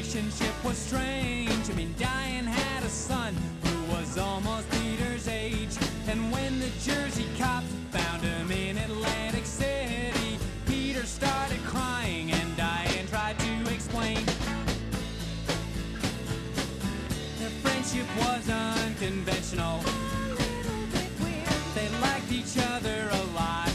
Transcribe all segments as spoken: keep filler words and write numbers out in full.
relationship was strange. I mean, Diane had a son who was almost Peter's age. And when the Jersey cops found him in Atlantic City, Peter started crying and Diane tried to explain. Their friendship was unconventional. They liked each other a lot.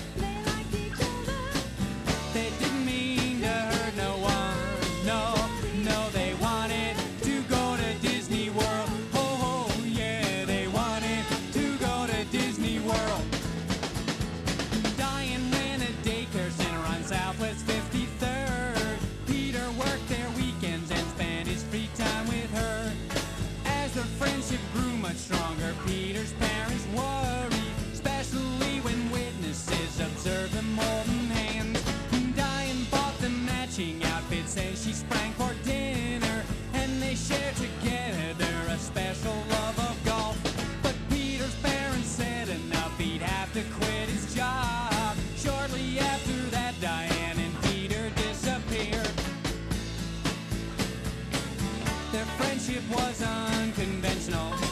They didn't mean to hurt no one. No, no, they wanted to go to Disney World. Oh, oh, yeah, they wanted to go to Disney World. Diane ran a daycare center on Southwest fifty-third. Peter worked their weekends and spent his free time with her. As their friendship grew much stronger, Peter's parents worried, especially when witnesses observed them holding hands. Diane bought them matching outfits and she sprang for dinner, and they shared together a special love of golf. But Peter's parents said enough, he'd have to quit his job. Shortly after that, Diane and Peter disappeared. Their friendship was unconventional.